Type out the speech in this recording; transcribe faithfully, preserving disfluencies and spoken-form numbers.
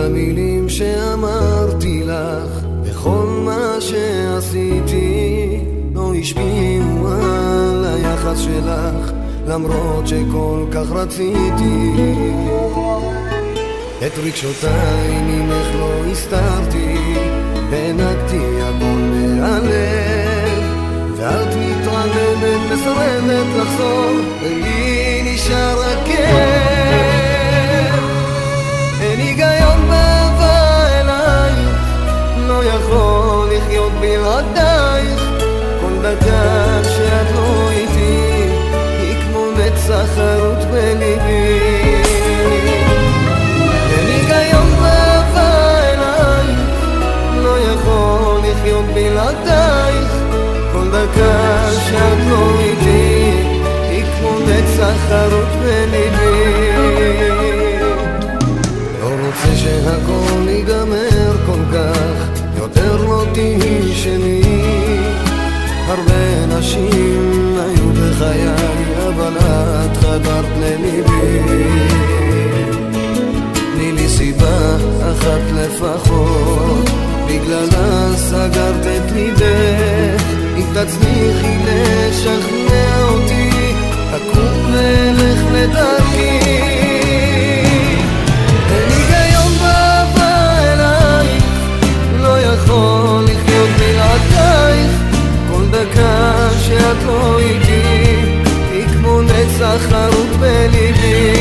המילים שאמרתי לך וכל מה שעשיתי לא השפיעו על היחס שלך, למרות שכל כך רציתי. את רגשותיי ממך לא הסתרתי, הענקתי הכל מהלב, ואת מתרננת מסרבת לחזור, ולי נשאר הכאב. אין היגיון באהבה אלייך, לא יכול לחיות בלעדייך. כל דקה שאת לא איתי היא כמו נצח חרוט בליבי. אין היגיון באהבה אלייך, לא יכול לחיות בלעדייך. כל דקה שאת לא איתי היא כמו נצח חרוט בליבי. לא רוצה שהכל ייגמר כל כך, יותר לא תהי שלי. הרבה נשים היו בחיי, אבל את חדרת לליבי. תני לי סיבה אחת לפחות, בגללה סגרת את ליבך. אם תצליחי לשכנע אותי, אקום ואלך לדרכי. אין היגיון באהבה אלייך, לא יכול לחיות בלעדייך. כל דקה שאת לא איתי היא כמו נצח חרוט בליבי.